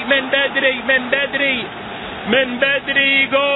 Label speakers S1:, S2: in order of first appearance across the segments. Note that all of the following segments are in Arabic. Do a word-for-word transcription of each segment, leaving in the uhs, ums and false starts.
S1: من بدري من بدري من بدري جول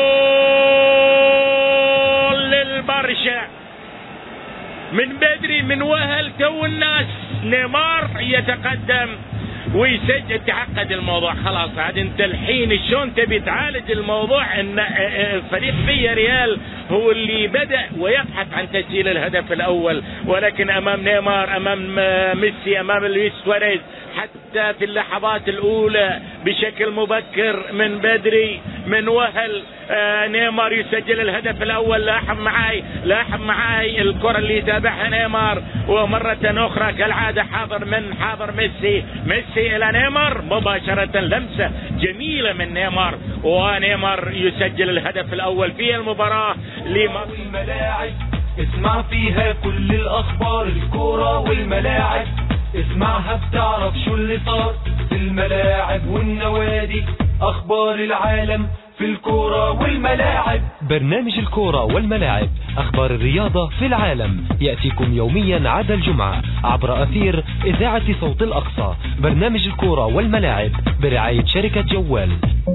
S1: للبرشا من بدري من وهل تو الناس. نيمار يتقدم ويسجل. تعقد الموضوع خلاص عاد انت الحين شلون تبي تعالج الموضوع ان فريق فيا ريال هو اللي بدأ ويبحث عن تسجيل الهدف الاول، ولكن امام نيمار امام ميسي امام لويس سواريز حتى في اللحظات الاولى بشكل مبكر من بدري من وهل آه نيمار يسجل الهدف الاول. لاحظ معاي لاحظ معاي الكرة اللي يتابعها نيمار ومرة اخرى كالعادة حاضر من حاضر ميسي ميسي الى نيمار مباشرة لمسة جميلة من نيمار ونيمار يسجل الهدف الاول في المباراة.
S2: الملاعب اسمع فيها كل الاخبار الكورة والملاعب اسمعها بتعرف شو اللي صار في الملاعب والنوادي اخبار العالم في الكورة والملاعب.
S3: برنامج الكورة والملاعب اخبار الرياضة في العالم يأتيكم يوميا عدا الجمعة عبر اثير اذاعة صوت الاقصى. برنامج الكورة والملاعب برعاية شركة جوال.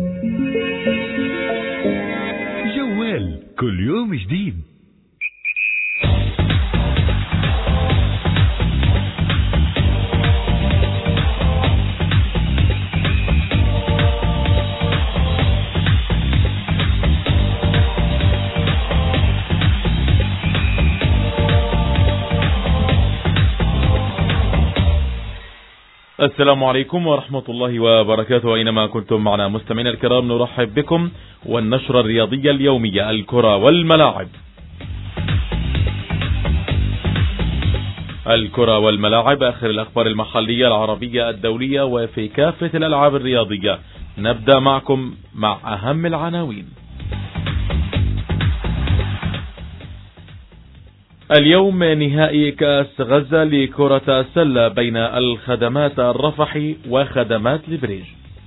S4: جوال كل يوم جديد.
S5: السلام عليكم ورحمة الله وبركاته. أينما كنتم معنا مستمعينا الكرام نرحب بكم والنشرة الرياضية اليومية الكرة والملاعب. الكرة والملاعب آخر الأخبار المحلية العربية الدولية وفي كافة الألعاب الرياضية. نبدأ معكم مع أهم العناوين. اليوم نهائي كأس غزة لكرة السلة بين الخدمات الرفحي وخدمات لبريج.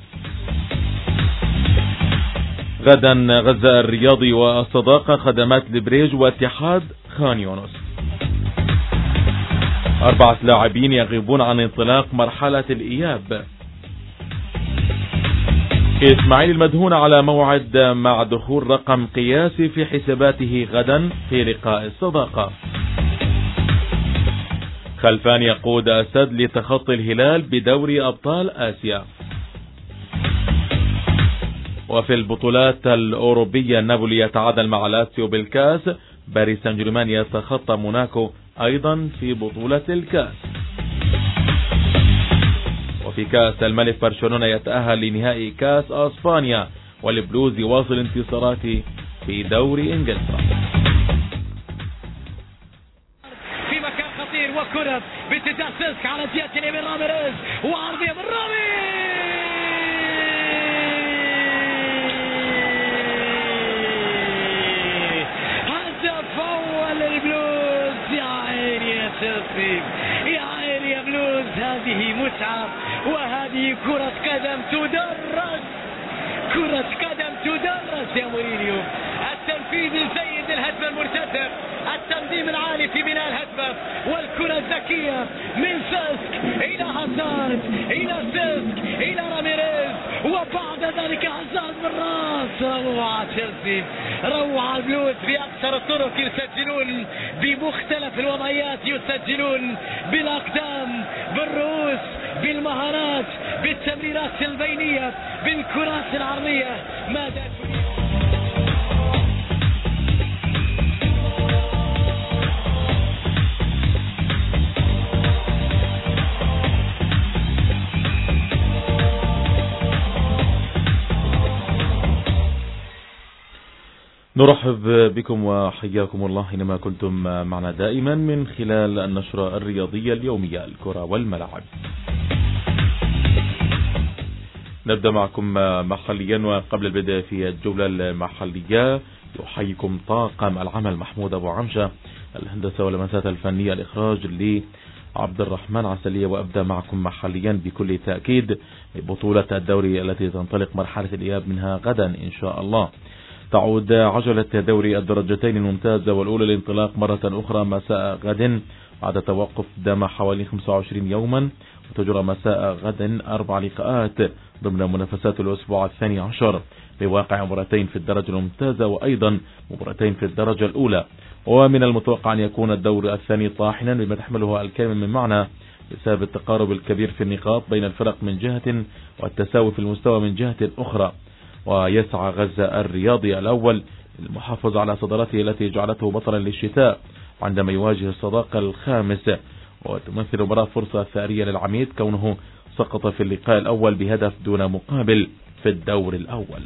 S5: غدا غزة الرياضي والصداقة خدمات لبريج واتحاد خان يونس. أربعة لاعبين يغيبون عن انطلاق مرحلة الإياب. إسماعيل المدهون على موعد مع دخول رقم قياسي في حساباته غدا في لقاء الصداقة. خلفان يقود أسد لتخطي الهلال بدوري أبطال آسيا. وفي البطولات الأوروبية نابولي يتعادل مع لاتسيو بالكاس. باريس سان جيرمان يتخطى موناكو أيضا في بطولة الكاس. وفي كاس الملك برشلونة يتأهل لنهائي كاس اسبانيا والبلوز يواصل انتصاراته في دوري انجلترا.
S6: في مكان خطير وكرة باتجاه سيسك على جهة اليمين راميريز وعرضية من رامي هدف اول البلوز. يا عيني يا سيسك يا عيني يا بلوز. هذه متعة وهذه كرة قدم تدرس كرة قدم تدرس يا مورينيو. التنفيذ الجيد للهدف المرتدف التقديم العالي في بناء الهدف والكرة الذكية من سيسك إلى هازارد إلى سيسك إلى راميريز وبعد ذلك هازارد بالراس. روعة تشيلسي روعة البلوز بأكثر الطرق يسجلون بمختلف الوضعيات يسجلون بالأقدام بالرؤوس بالمهارات بالتمريرات البينية بالكرات العرضية. ماذا
S5: نرحب بكم وحياكم الله حينما كنتم معنا دائما من خلال النشرة الرياضية اليومية الكرة والملاعب. نبدأ معكم محليا وقبل البدء في الجولة المحلية يحييكم طاقم العمل محمود أبو عمشة الهندسة واللمسات الفنية الإخراج لعبد الرحمن عسلية. وأبدأ معكم محليا بكل تأكيد بطولة الدوري التي تنطلق مرحلة الإياب منها غدا إن شاء الله. تعود عجلة دوري الدرجتين الممتازة والأولى للانطلاق مرة أخرى مساء غد بعد توقف دام حوالي خمسة وعشرين يوما وتجرى مساء غد أربع لقاءات ضمن منافسات الأسبوع الثاني عشر بواقع مباراتين في الدرجة الممتازة وأيضا مباراتين في الدرجة الأولى. ومن المتوقع أن يكون الدور الثاني طاحنا بما تحمله الكلمة من معنى بسبب التقارب الكبير في النقاط بين الفرق من جهة والتساوي في المستوى من جهة أخرى. ويسعى غزة الرياضي الأول للمحافظة على صدارته التي جعلته بطلا للشتاء عندما يواجه الصداقة الخامس، وتمثل مباراة فرصة ثارية للعميد كونه سقط في اللقاء الأول بهدف دون مقابل في الدور الأول.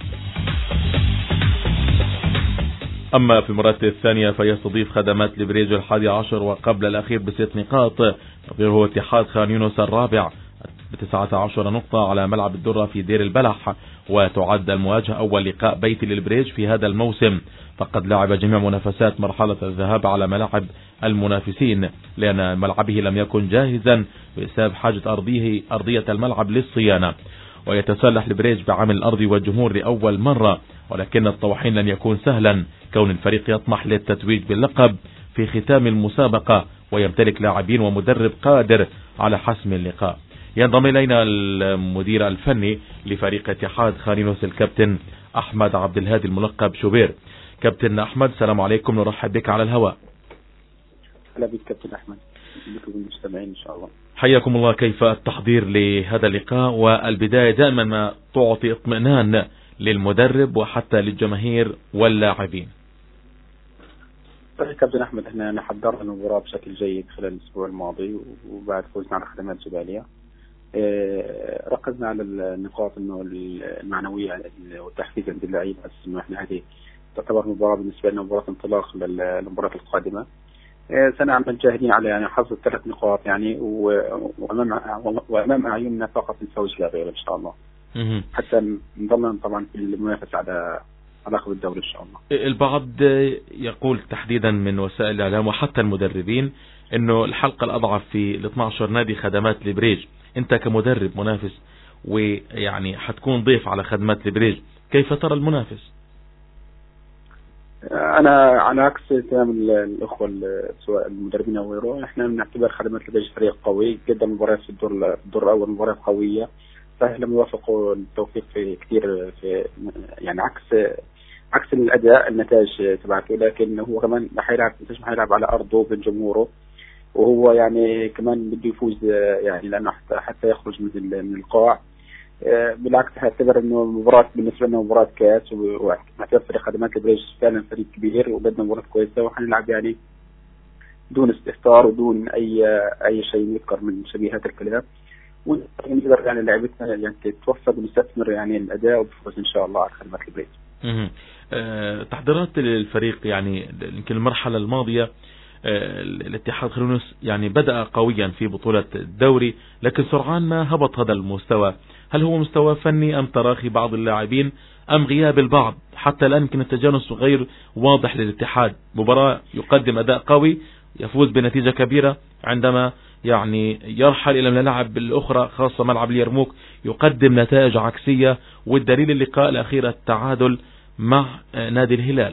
S5: أما في المباراة الثانية فيستضيف خدمات لبريج الحادي عشر وقبل الأخير بست نقاط، نظيره اتحاد خان يونس الرابع بتسعة عشر نقطة على ملعب الدرة في دير البلح. وتعد المواجهة أول لقاء بيتي للبريج في هذا الموسم، فقد لعب جميع منافسات مرحلة الذهاب على ملاعب المنافسين لأن ملعبه لم يكن جاهزا بسبب حاجة أرضيه أرضية الملعب للصيانة. ويتسلح البريج بعمل الأرض والجمهور لأول مرة، ولكن الطواحين لن يكون سهلا كون الفريق يطمح للتتويج باللقب في ختام المسابقة ويمتلك لاعبين ومدرب قادر على حسم اللقاء. ينضم إلينا المدير الفني لفريق اتحاد خان يونس الكابتن أحمد عبد الهادي الملقب شوبير. كابتن أحمد السلام عليكم، نرحب بك على الهواء.
S7: أهلا بك كابتن أحمد، بكم المستمعين إن شاء الله.
S5: حياكم الله. كيف التحضير لهذا اللقاء؟ والبداية دائما ما تعطي اطمئنان للمدرب وحتى للجماهير واللاعبين.
S7: طيب كابتن أحمد، احنا حضرنا المباراة بشكل جيد خلال الأسبوع الماضي وبعد فوزنا على خدمات جبالية. اه ركزنا على النقاط انه المعنوية والتحفيز عند اللعيبة، انه احنا هذه تعتبر مباراة بالنسبة لنا مباراة انطلاق للمباراة القادمة. اه سنعمل جاهدين على يعني حصد ثلاث نقاط يعني وامام وامام اعيننا فقط الفوز لا غير ان شاء الله، حتى نضمن طبعا في المنافسة على علاقة بالدوري إن شاء الله.
S5: البعض يقول تحديدا من وسائل الإعلام وحتى المدربين إنه الحلقة الأضعف في ال اثني عشر نادي خدمات لبريج. أنت كمدرب منافس ويعني حتكون ضيف على خدمات لبريج، كيف ترى المنافس؟
S7: أنا على عكس كلام الأخوة سواء المدربين أو غيره، إحنا بنعتبر خدمات لبريج فريق قوي، قدم مباريات في الدور الدور الأول مباريات قوية، صحيح لم يوافقوا التوفيق في كثير في يعني عكس عكس الأداء النتائج تبعته، لكن هو كمان حيلعب حيلعب على أرضه بين جمهوره، وهو يعني كمان بده يفوز يعني لأنه حتى حتى يخرج من من القاع. بالعكس هعتبر إنه المباراة بالنسبة لنا مباراة كاس، ومعتبر فريق خدمات البريج فعلا فريق كبير وقدم مباراة كويسة، وحنلعب يعني دون استهتار ودون أي أي شيء يذكر من شبيهات الكلام، ونقدر يعني لعبتنا يعني تتوفق ونستثمر يعني الأداء وبفوز إن شاء الله على خدمات البريج.
S5: أه تحضيرات الفريق يعني يمكن المرحلة الماضية أه الاتحاد خان يونس يعني بدأ قويا في بطولة الدوري، لكن سرعان ما هبط هذا المستوى. هل هو مستوى فني أم تراخي بعض اللاعبين أم غياب البعض؟ حتى الآن يمكن التجانس غير واضح للاتحاد، مباراة يقدم أداء قوي يفوز بنتيجة كبيرة، عندما يعني يرحل إلى الملاعب الأخرى خاصة ملعب اليرموك يقدم نتائج عكسية، والدليل اللقاء الأخير التعادل مع نادي الهلال.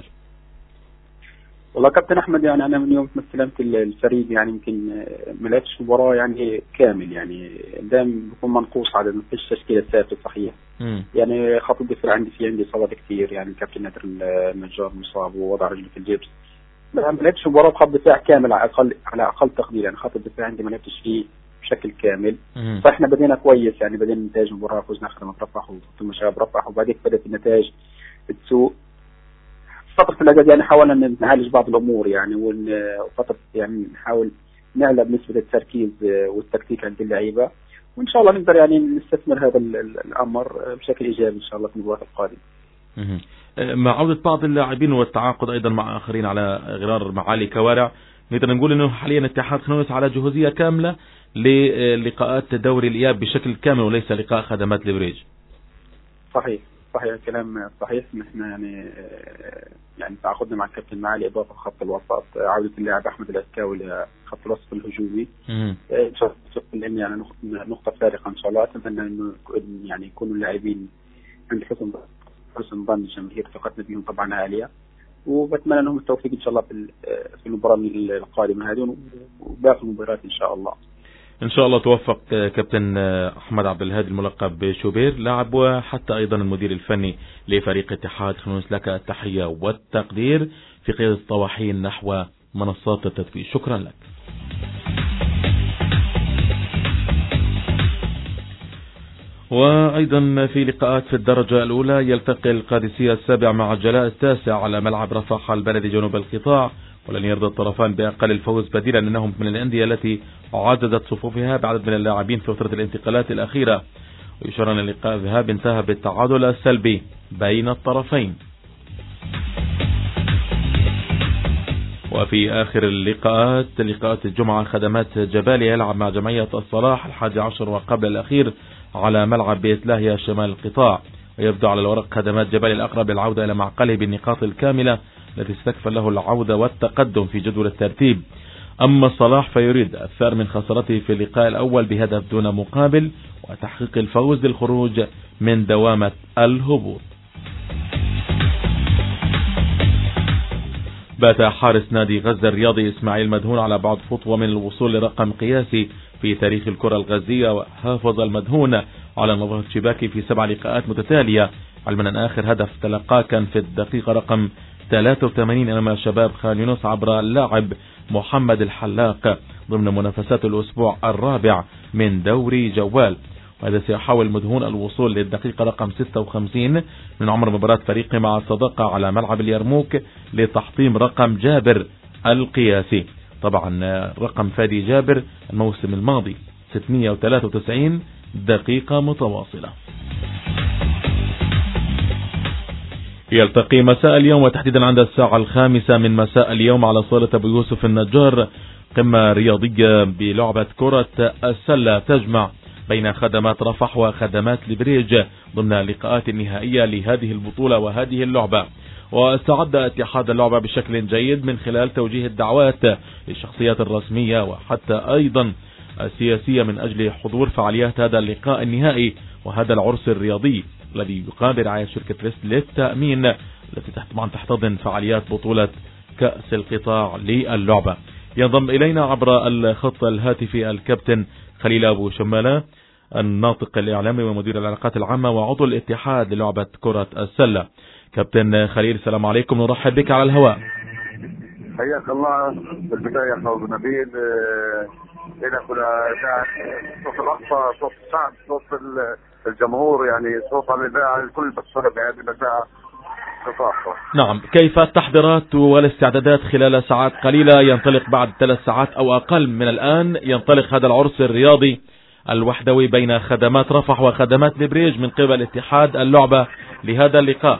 S7: والله كابتن أحمد، يعني أنا من يوم ما استلمت الفريق يعني يمكن ما لعبتش مباراة يعني كامل، يعني دائما بكون منقوص عدد، ما فيش تشكيلة ثابتة صحيح. م. يعني خط الدفاع عندي في عندي إصابات كثير، يعني كابتن نادر النجار مصاب ووضع رجله في الجبس. ما لعبتش مباراة بخط دفاع كامل على أقل على أقل تقدير، يعني خط الدفاع عندي ما لعبتش فيه بشكل كامل. م. فإحنا بدينا كويس، يعني بدينا نتائج المباراة، فوزنا خدمة رفح ثم شباب رفح، وبعدين بدأت النتائج تسوء. فترة الأجازة يعني حاولنا أن نعالج بعض الأمور يعني، وفترة يعني نحاول نعلى بنسبة التركيز والتكتيك عند اللعيبة، وإن شاء الله نقدر يعني نستثمر هذا الأمر بشكل إيجابي إن شاء الله في المباراة القادمة.
S5: مع عودة بعض اللاعبين والتعاقد أيضا مع آخرين على غرار معالي كوارع، نقدر نقول أنه حاليا اتحاد خان يونس على جهوزية كاملة للقاءات دوري الإياب بشكل كامل وليس لقاء خدمات لبريج.
S7: صحيح صحيح كلام صحيح. نحن يعني يعني تعاقدنا مع الكابتن معالي إضافة خط الوسط، عودة اللاعب أحمد العسكاوي لخط الوسط الهجومي، إن شاء الله يعني نقطة فارقة إن شاء الله. أتمنى إنه يعني يكونوا اللاعبين عند حسن حسن ظن الجماهير، ثقتنا بهم طبعا عالية، وبتمنى لهم التوفيق إن شاء الله في في المباراة القادمة هذه وباقي المباريات إن شاء الله.
S5: إن شاء الله توفق كابتن أحمد عبد الهادي الملقب بشوبير لاعب وحتى أيضا المدير الفني لفريق اتحاد خنوس، لك التحية والتقدير في قيادة الطواحين نحو منصات التتويج. شكرا لك. وأيضا في لقاءات في الدرجة الأولى يلتقي القادسية السابع مع الجلاء التاسع على ملعب رفح البلدي جنوب القطاع، ولن يرضى الطرفان بأقل الفوز بديلا أنهم من الأندية التي عددت صفوفها بعدد من اللاعبين في فترة الانتقالات الأخيرة. ويشار أن اللقاء الذهاب انتهى بالتعادل السلبي بين الطرفين. وفي آخر اللقاءات لقاءات الجمعة خدمات جباليا يلعب مع جمعية الصلاح الحادي عشر وقبل الأخير على ملعب بيت لاهيا شمال القطاع، ويبدو على الورق خدمات جباليا الأقرب للعودة إلى معقله بالنقاط الكاملة التي استكفل له العودة والتقدم في جدول الترتيب. أما الصلاح فيريد الثار من خسارته في اللقاء الأول بهدف دون مقابل وتحقيق الفوز للخروج من دوامة الهبوط. بات حارس نادي غزة الرياضي إسماعيل مدهون على بعد خطوة من الوصول لرقم قياسي في تاريخ الكرة الغزية، وحافظ المدهون على نظافة شباكه في سبع لقاءات متتالية، علما أن آخر هدف تلقاه كان في الدقيقة رقم ثلاثة وثمانين أمام شباب خان يونس عبر اللاعب محمد الحلاق ضمن منافسات الأسبوع الرابع من دوري جوال. وهذا سيحاول مدهون الوصول للدقيقة رقم ستة وخمسين من عمر مباراة فريقه مع الصداقة على ملعب اليرموك لتحطيم رقم جابر القياسي. طبعا رقم فادي جابر الموسم الماضي ستمئة وثلاثة وتسعين دقيقة متواصلة. يلتقي مساء اليوم وتحديدا عند الساعة الخامسة من مساء اليوم على صالة أبو يوسف النجار قمة رياضية بلعبة كرة السلة تجمع بين خدمات رفح وخدمات البريج ضمن اللقاءات النهائية لهذه البطولة وهذه اللعبة. واستعد اتحاد اللعبة بشكل جيد من خلال توجيه الدعوات للشخصيات الرسمية وحتى أيضا السياسية من أجل حضور فعاليات هذا اللقاء النهائي وهذا العرس الرياضي الذي يقام برعاية شركة ريست للتأمين التي طبعا تحتضن فعاليات بطولة كأس القطاع للعبة. ينضم إلينا عبر الخط الهاتفي الكابتن خليل أبو شمالة الناطق الإعلامي ومدير العلاقات العامة وعضو الاتحاد للعبة كرة السلة. كابتن خليل السلام عليكم، نرحب بك على الهواء.
S8: حياك الله. بالبداية أخو نبيل إلى كل صوت الأقصى، صوت الشعب، صوت الجمهور، يعني صوت الإذاعة الكل بتصر بهذه الإذاعة.
S5: نعم، كيف التحضيرات والاستعدادات خلال ساعات قليلة ينطلق بعد ثلاث ساعات أو أقل من الآن ينطلق هذا العرس الرياضي الوحدوي بين خدمات رفح وخدمات البريج من قبل اتحاد اللعبة لهذا اللقاء؟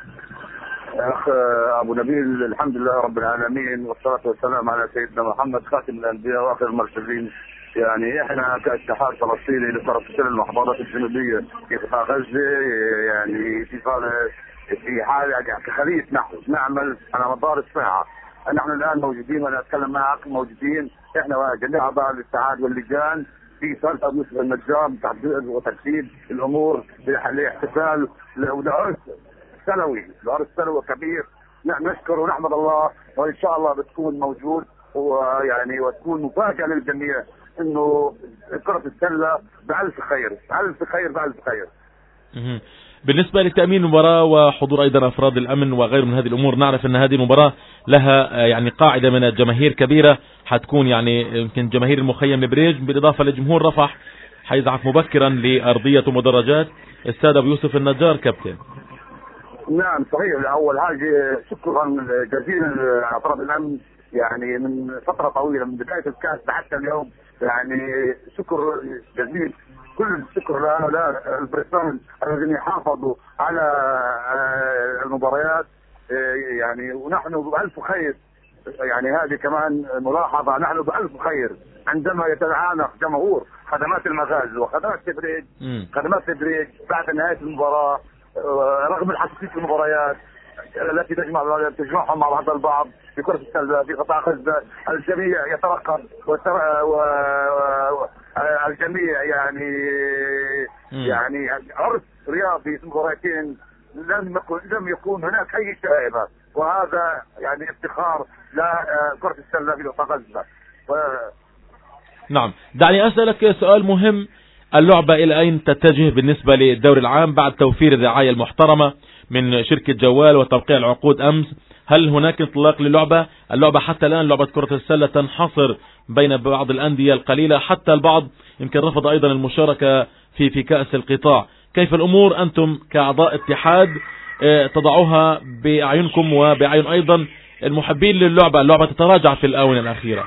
S8: أخ أبو نبيل، الحمد لله رب العالمين والصلاة والسلام على سيدنا محمد خاتم الأنبياء وآخر المرسلين. يعني احنا كاتحاد فلسطيني لكرة السلة المحافظات الجنوبية في قطاع غزة، يعني في في حالة كخلية نحو نعمل على مدار الساعة. نحن الآن موجودين وأنا أتكلم معك موجودين احنا وجميع أعضاء الاتحاد واللجان في صالة أبو يوسف النجار بتحديد وترتيب الأمور لاحتفال والعرس سنوي، العرس سنوي كبير. نشكر ونحمد الله، وإن شاء الله بتكون موجود ويعني وتكون مفاجأة للجميع إنه كرة السلة بألف خير بألف خير بألف خير.
S5: بالنسبة لتأمين المباراة وحضور أيضا أفراد الأمن وغير من هذه الأمور، نعرف أن هذه المباراة لها يعني قاعدة من الجماهير كبيرة، حتكون يعني يمكن جماهير المخيم البريج بالإضافة لجمهور رفح حيزعف مبكرا لأرضية ومدرجات استاد أبو يوسف النجار. كابتن
S8: نعم صحيح. أول حاجة شكرا جزيلا أفراد الأمن، يعني من فترة طويلة من بداية الكاس حتى اليوم، يعني شكر جزيل كل الشكر لهؤلاء البريطان الذين حافظوا على المباريات، يعني ونحن بألف خير. يعني هذه كمان ملاحظة، نحن بألف خير عندما يتعانق جمهور خدمات المغازي وخدمات تبريد خدمات تبريد بعد نهاية المباراة، رغم الحساسية المباريات التي تجمع تجمعهم مع بعض البعض في كرة السلة في قطاع غزة. الجميع يترقب والجميع يعني م. يعني عرس رياضي في مباراتين لم يكن لم يكون هناك اي شائبة، وهذا يعني افتخار لكرة السلة في قطاع غزة.
S5: نعم، دعني أسألك سؤال مهم. اللعبة إلى أين تتجه بالنسبة للدوري العام بعد توفير الرعاية المحترمة من شركة جوال وتوقيع العقود أمس؟ هل هناك انطلاق للعبة؟ اللعبة حتى الآن لعبة كرة السلة تنحصر بين بعض الأندية القليلة، حتى البعض يمكن رفض أيضا المشاركة في في كأس القطاع. كيف الأمور أنتم كأعضاء اتحاد تضعوها بأعينكم وبأعين أيضا المحبين للعبة؟ اللعبة تتراجع في الآونة الأخيرة.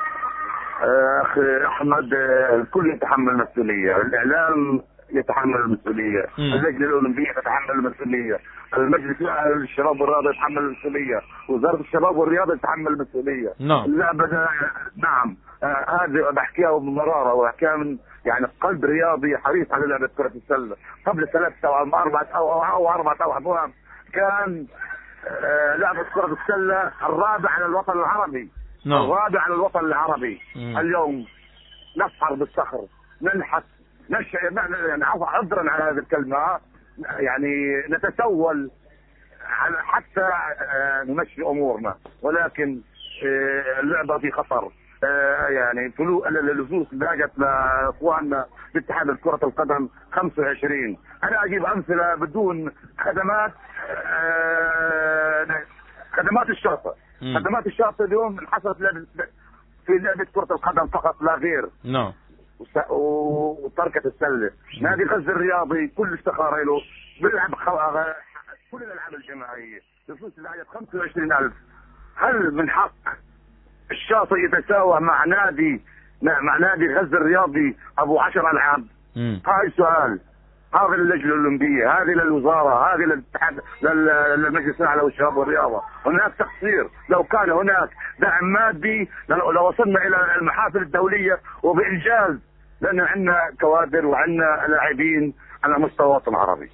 S8: أخي أحمد، الكل يتحمل المسؤولية، الإعلام يتحمل المسؤولية، اللجنة الأولمبية تتحمل المسؤولية، المجلس الشباب والرياضة يتحمل المسؤولية، وزارة الشباب والرياضة تتحمل المسؤولية.
S5: نعم.
S8: اللعبة نعم هذه بحكيها بمرارة وبحكيها من يعني قلب رياضي حريص على لعبة كرة السلة. قبل ثلاثة أو أربعة أو أو أربعة أو أعوام كان لعبة كرة السلة الرابع على الوطن العربي.
S5: نعم.
S8: الرابع على الوطن العربي.
S5: مم.
S8: اليوم نسحر بالصخر، ننحت، نش يعني عذرا على هذه الكلمة، يعني نتسول حتى نمشي أمورنا، ولكن اللعبة في خطر. يعني اللزوز لاجت لاخواننا باتحاد كرة القدم خمسة وعشرين. انا اجيب امثله بدون خدمات خدمات الشرطه. م. خدمات الشرطه اليوم انحصرت في لعبه كرة القدم فقط لا غير.
S5: نعم.
S8: وتركت السله. نادي غزة الرياضي كل استخاره له بيلعب كل الالعاب الجماعيه بفلوس لاجت خمسة وعشرين ألف. هل من حق الشاطئ يتساوى مع نادي مع نادي غزة الرياضي ابو عشر العاب؟ هاي سؤال. هذه للجنه الاولمبيه، هذه للوزاره، هذه للاتحاد للمجلس الاعلى للشباب والرياضه. هناك تقصير. لو كان هناك دعم مادي لوصلنا الى المحافل الدوليه وبانجاز، لان عندنا كوادر وعندنا لاعبين على مستوى الوطن العربي.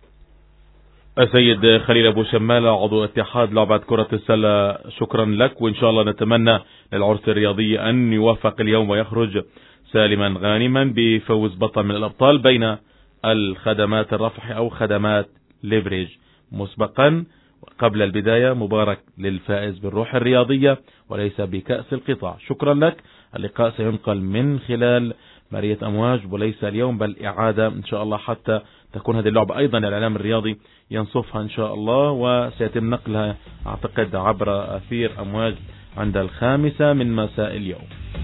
S5: السيد خليل أبو شمالة عضو اتحاد لعبة كرة السلة، شكرا لك، وإن شاء الله نتمنى للعرس الرياضي أن يوفق اليوم ويخرج سالما غانما بفوز بطل من الأبطال بين الخدمات الرفح أو خدمات ليفريج. مسبقا قبل البداية مبارك للفائز بالروح الرياضية وليس بكأس القطاع. شكرا لك. اللقاء سينقل من خلال مارية أمواج وليس اليوم بل إعادة إن شاء الله، حتى تكون هذه اللعبة أيضا الإعلام الرياضي ينصفها إن شاء الله، وسيتم نقلها أعتقد عبر أثير أمواج عند الخامسة من مساء اليوم.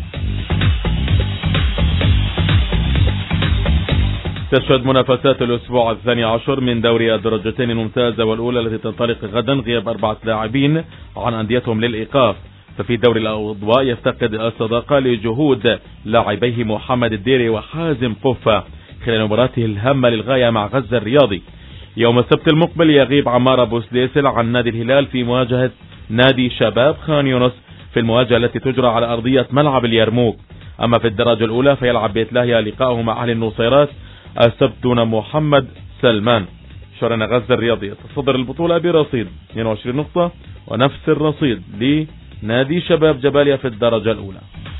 S5: تشهد منافسات الأسبوع الثاني عشر من دوري الدرجتين الممتازة والأولى التي تنطلق غدا غياب أربعة لاعبين عن أنديتهم للإيقاف. ففي دوري الأضواء يفتقد الصداقة لجهود لاعبيه محمد الديري وحازم قفة خلال مباراته الهامة للغاية مع غزة الرياضي. يوم السبت المقبل يغيب عمار أبو سليسل عن نادي الهلال في مواجهة نادي شباب خان يونس في المواجهة التي تجرى على أرضية ملعب اليرموك. أما في الدرجة الأولى فيلعب بيت لاهيا لقاءه مع أهل النصيرات السبت دون محمد سلمان. شرنا غزة الرياضي تصدر البطولة برصيد اثنين وعشرين نقطة ونفس الرصيد لنادي شباب جباليا في الدرجة الأولى.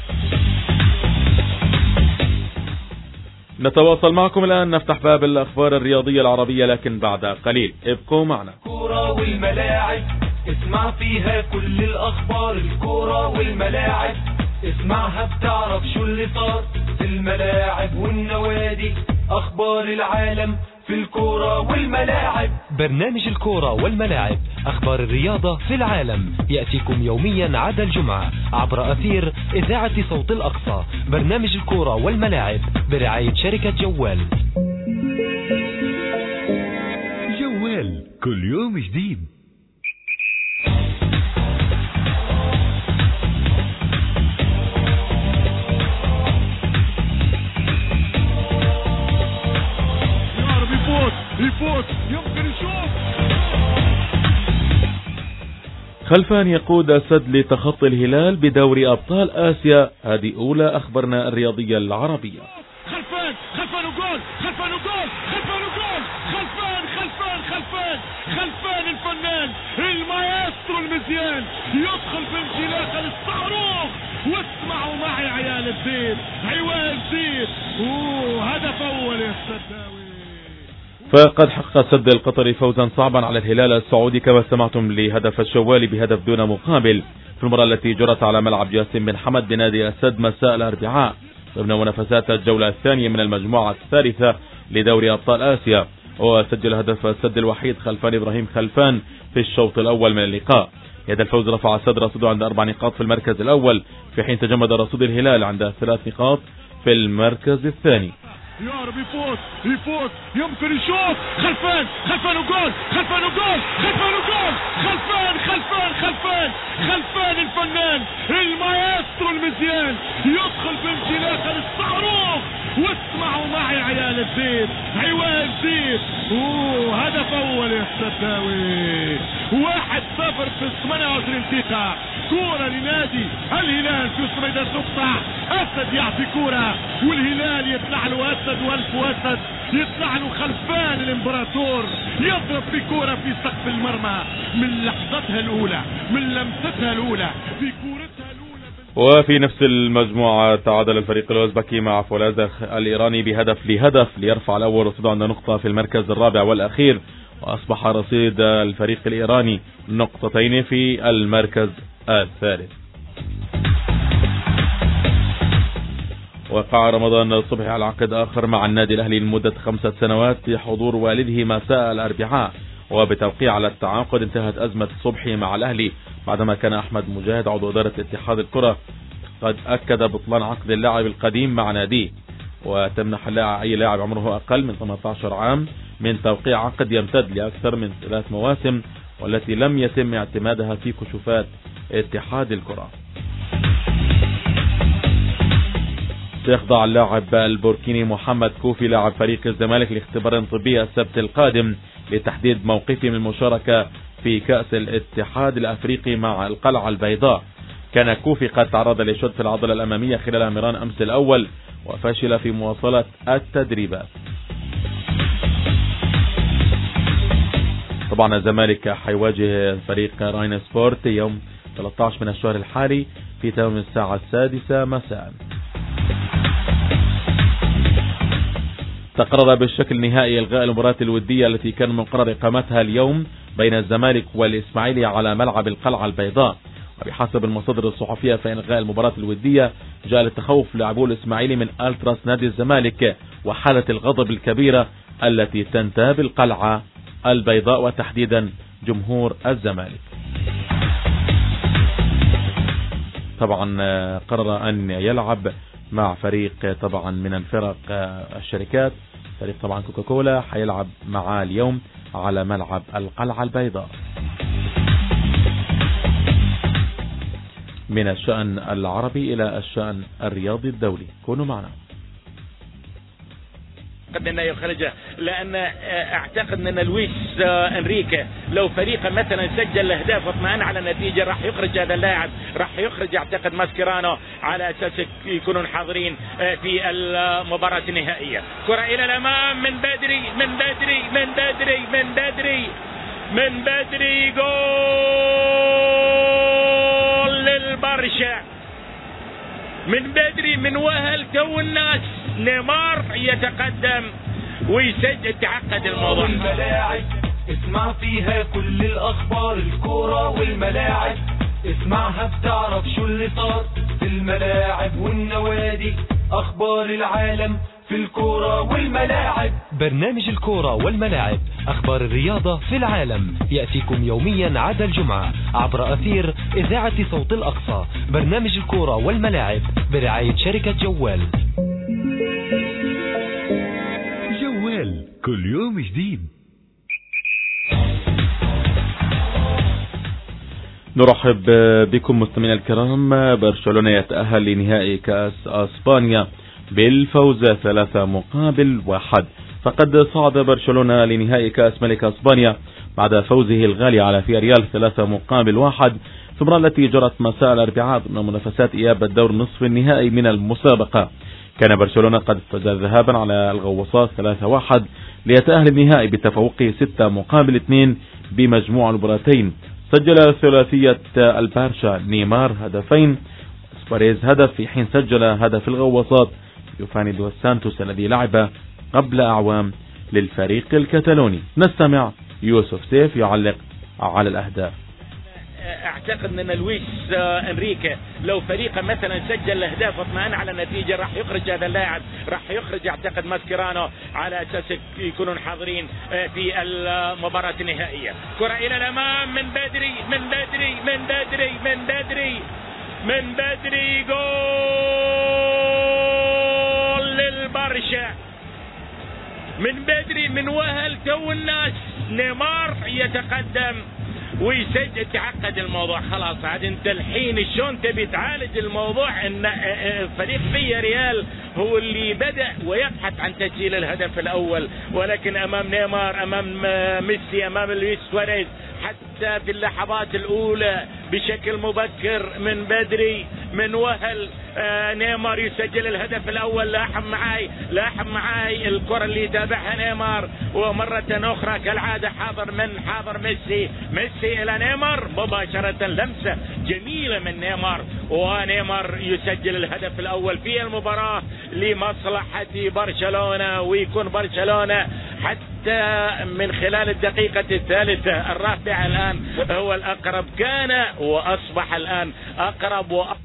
S5: نتواصل معكم الآن، نفتح باب الأخبار الرياضية العربية لكن بعد قليل. ابقوا معنا.
S2: الكورة والملاعب اسمع فيها كل الأخبار. الكورة والملاعب اسمعها بتعرف شو اللي صار في الملاعب والنوادي. أخبار العالم في الكورة والملاعب.
S3: برنامج الكورة والملاعب، أخبار الرياضة في العالم، يأتيكم يوميا عدا الجمعة عبر أثير إذاعة صوت الأقصى. برنامج الكورة والملاعب برعاية شركة جوال.
S4: جوال كل يوم جديد.
S9: يفوت يمكن يشوف.
S5: خلفان يقود أسد لتخطي الهلال بدوري أبطال آسيا. هذه أولى أخبارنا الرياضية العربية.
S9: خلفان خلفان وجول خلفان وجول خلفان وجول خلفان خلفان خلفان خلفان الفنان المايسترو المزيان يدخل في انطلاقة الصاروخ. واسمعوا معي عيال الدين عوال الدين. اوه هدف اول يا السداوي.
S5: فقد حقق السد القطري فوزا صعبا على الهلال السعودي كما سمعتم لهدف الشوالي بهدف دون مقابل. في المباراة التي جرت على ملعب جاسم بن حمد بنادي أسد مساء الأربعاء ضمن منافسات الجولة الثانية من المجموعة الثالثة لدوري أبطال آسيا. وسجل هدف السد الوحيد خلفان إبراهيم خلفان في الشوط الأول من اللقاء. يد الفوز رفع السد رصيده عند أربع نقاط في المركز الأول، في حين تجمد رصيد الهلال عند ثلاث نقاط في المركز الثاني.
S9: يا رب يفوت يفوت يمكن يشوف خلفان خلفان وجول خلفان وجول خلفان وجول خلفان خلفان خلفان خلفان الفنان المايسترو المزيان يدخل بانطلاقه للصاروخ. واسمعوا معي عيال الزيت عوال زيت. اوه هدف اول يا السداوي. واحد صفر في ثمانية وعشرين دقيقة. كورة لنادي الهلال في سميدة تقطع. اسد يعطي كورة والهلال يطلع له اسد والف واسد يطلع له خلفان الامبراطور يضرب بكورة في سقف المرمى من لحظتها الاولى من لمستها الاولى في كورتها الاولى.
S5: وفي نفس المجموعة تعادل الفريق الأوزبكي مع فولاذا الإيراني بهدف لهدف ليرفع الأول رصيده عند نقطة في المركز الرابع والأخير، وأصبح رصيد الفريق الإيراني نقطتين في المركز الثالث. وقع رمضان الصبحي على عقد آخر مع النادي الأهلي لمدة خمسة سنوات بحضور والده مساء الأربعاء، وبتوقيع على التعاقد انتهت أزمة صبحي مع الأهلي بعدما كان أحمد مجاهد عضو إدارة اتحاد الكرة قد أكد بطلان عقد اللاعب القديم مع ناديه، وتمنح أي لاعب عمره أقل من ثمانية عشر عام من توقيع عقد يمتد لأكثر من ثلاث مواسم والتي لم يتم اعتمادها في كشوفات اتحاد الكرة. سيخضع اللاعب البوركيني محمد كوفي لاعب فريق الزمالك لاختبار طبي السبت القادم لتحديد موقفه من المشاركة في كأس الاتحاد الأفريقي مع القلعة البيضاء. كان كوفي قد تعرض لشد في العضلة الأمامية خلال مران أمس الأول وفشل في مواصلة التدريبات. طبعا الزمالك حيواجه فريق راين سبورت يوم ثلاثة عشر من الشهر الحالي في تمام الساعة السادسة مساء. تقرر بالشكل النهائي إلغاء المباراة الودية التي كان مقرر إقامتها اليوم بين الزمالك والإسماعيلي على ملعب القلعة البيضاء. وبحسب المصادر الصحفية فإن إلغاء المباراة الودية جاء للتخوف لاعبو الإسماعيلي من ألتراس نادي الزمالك وحالة الغضب الكبيرة التي تنتاب القلعة البيضاء وتحديدا جمهور الزمالك. طبعا قرر أن يلعب مع فريق طبعا من الفرق الشركات، فريق طبعا كوكاكولا حيلعب معاه اليوم على ملعب القلعة البيضاء. من الشأن العربي إلى الشأن الرياضي الدولي، كونوا معنا.
S1: اعتقد انه يخرجه لان اعتقد ان لويس انريكا لو فريقه مثلا سجل اهداف واطمئن على النتيجه راح يخرج هذا اللاعب، راح يخرج اعتقد ماسكيرانو على اساس يكونون حاضرين في المباراه النهائيه. كره الى الامام من بدري من بدري من بدري من بدري من بدري جول للبرشا من بدري من وهل تو الناس. نيمار يتقدم ويسجل. تعقد الموضوع.
S2: الملاعب اسمع فيها كل الاخبار الكوره والملاعب اسمعها بتعرف شو اللي صار في الملاعب والنوادي اخبار العالم في الكوره والملاعب.
S3: برنامج الكوره والملاعب اخبار الرياضه في العالم ياتيكم يوميا عدا الجمعه عبر اثير اذاعه صوت الاقصى. برنامج الكوره والملاعب برعايه شركه جوال.
S4: جوال كل يوم جديد.
S5: نرحب بكم مستمعينا الكرام. برشلونة يتأهل لنهائي كأس اسبانيا بالفوز ثلاثة مقابل واحد. فقد صعد برشلونة لنهائي كأس ملك اسبانيا بعد فوزه الغالي على فياريال ثلاثة مقابل واحد في المباراة التي جرت مساء الاربعاء ضمن منافسات اياب الدور نصف النهائي من المسابقة. كان برشلونة قد فاز ذهابا على الغواصات ثلاثة واحد ليتأهل النهائي بتفوقه ستة مقابل اثنين بمجموع المباراتين. سجل ثلاثية البارشا نيمار هدفين، سباريز هدف، في حين سجل هدف الغواصات يوفاني دوس سانتوس الذي لعب قبل أعوام للفريق الكتالوني. نستمع يوسف سيف يعلق على الأهداف.
S1: اعتقد ان لويس انريكا لو فريقه مثلا سجل الاهداف واطمئن على النتيجه راح يخرج هذا اللاعب، راح يخرج اعتقد ماسكيرانو على اساس يكونون حاضرين في المباراه النهائيه. كره الى الامام من بدري من بدري من بدري من بدري من بدري، جول للبرشا من بدري من وهل تو الناس. نيمار يتقدم ويسجل. تعقد الموضوع خلاص، عاد انت الحين شلون تبي تعالج الموضوع؟ ان فريق فيا ريال هو اللي بدأ ويبحث عن تسجيل الهدف الاول، ولكن امام نيمار، امام ميسي، امام لويس سواريز، حتى في اللحظات الاولى بشكل مبكر من بدري من وهل آه نيمار يسجل الهدف الاول. لاحظ معاي لاحظ معاي الكرة اللي يتابعها نيمار، ومرة اخرى كالعادة حاضر من حاضر ميسي ميسي الى نيمار مباشرة، لمسة جميلة من نيمار، ونيمار يسجل الهدف الاول في المباراة لمصلحة برشلونة، ويكون برشلونة حتى من خلال الدقيقة الثالثة الرابعة الآن هو الأقرب، كان وأصبح الآن أقرب وأقرب.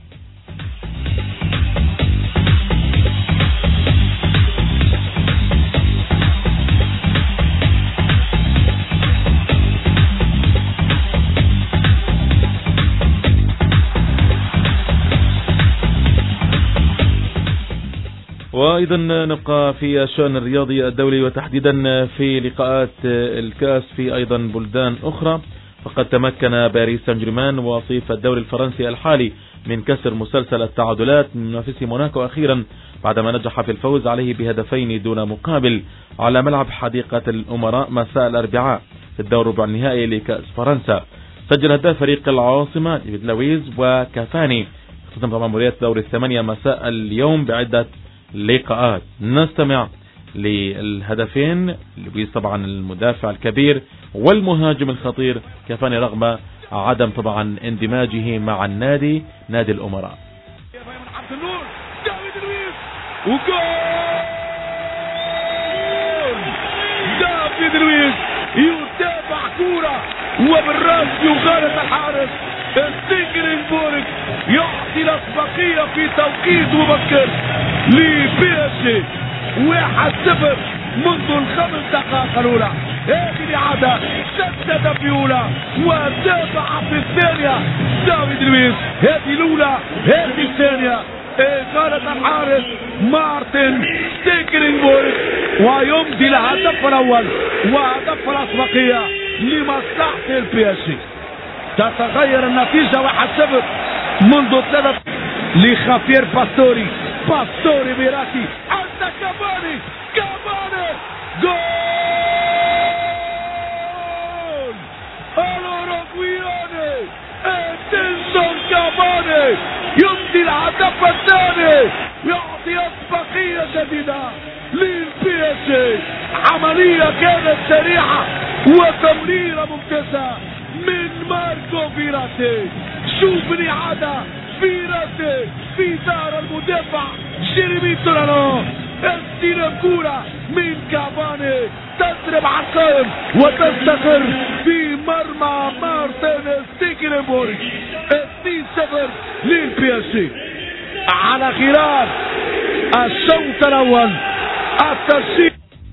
S5: وأيضا نبقى في الشأن الرياضي الدولي، وتحديدا في لقاءات الكأس في أيضا بلدان أخرى. فقد تمكن باريس سان جيرمان وصيف الدوري الفرنسي الحالي من كسر مسلسل التعادلات من منافسه موناكو أخيرا بعدما نجح في الفوز عليه بهدفين دون مقابل على ملعب حديقة الأمراء مساء الأربعاء في الدور ربع النهائي لكأس فرنسا. سجل هداف فريق العاصمة ديفيد لويز وكافاني، اختتم طبعا مباريات دوري الثمانية مساء اليوم بعدة لقاءات. نستمع للهدفين. لويس طبعا المدافع الكبير والمهاجم الخطير كافاني رغم عدم طبعا اندماجه مع النادي نادي الأمراء.
S9: دافيد لويس يتابع كورة وبالراس يغالط الحارس ستينجرينبورغ، يعطي الأسبقية في توقيت مبكر لبي اس جي واحد صفر منذ الخمس دقائق الأولى. هذه الإعادة سدد في الأولى وتابع في الثانية دافيد لويس، هذه الأولى هذه الثانية إقالة الحارس مارتن ستينجرينبورغ، ويمضي الهدف الأول وهدف الأسبقية لمصلحة البي اس جي. تتغير النتيجة واحد صفر منذ ثلاثة لخافير باستوري باستوري بيراتي عند كافاني كافاني جول الأوروغوياني ادينسون كافاني يمضي الهدف الثاني، يعطي أسبقية جديدة للبي اس جي. عملية كانت سريعة وتمريرة ممتازة من ماركو فيراتي. شوف الإعادة، فيراتي في دار المدافع جيريمي تورانو، استلم كورة من كافاني تضرب على القائم وتستقر في مرمى مارتن ستينجرينبورغ. اثنين صفر للبي اس جي على خلال الشوط الأول. التسجيل.